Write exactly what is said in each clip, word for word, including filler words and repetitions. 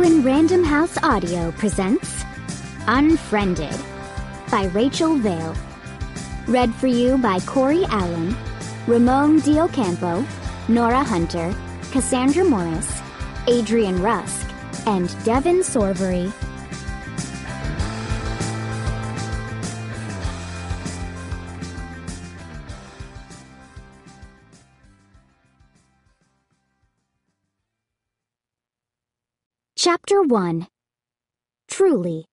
Penguin Random House Audio presents Unfriended by Rachel Vale. Read for you by Corey Allen, Ramon Diocampo, Nora Hunter, Cassandra Morris, Adrian Rusk, and Devin Sorvery. Chapter one. Truly.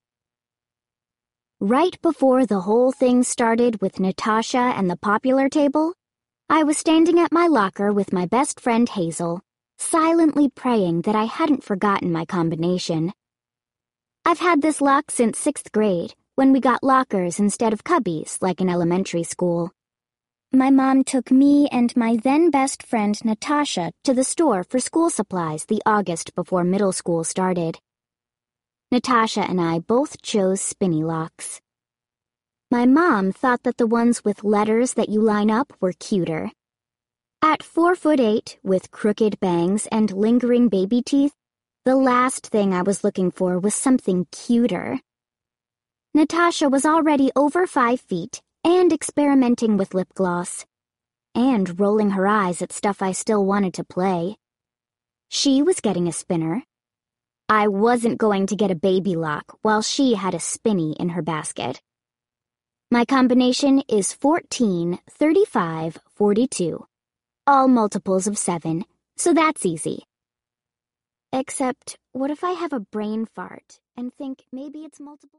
Right before the whole thing started with Natasha and the popular table, I was standing at my locker with my best friend Hazel, silently praying that I hadn't forgotten my combination. I've had this lock since sixth grade, when we got lockers instead of cubbies like in elementary school. My mom took me and my then best friend Natasha to the store for school supplies the August before middle school started. Natasha and I both chose spinny locks. My mom thought that the ones with letters that you line up were cuter. At four foot eight, with crooked bangs and lingering baby teeth, the last thing I was looking for was something cuter. Natasha was already over five feet and experimenting with lip gloss, and rolling her eyes at stuff I still wanted to play. She was getting a spinner. I wasn't going to get a baby lock while she had a spinny in her basket. My combination is fourteen, thirty-five, forty-two. All multiples of seven, so that's easy. Except, what if I have a brain fart and think maybe it's multiple?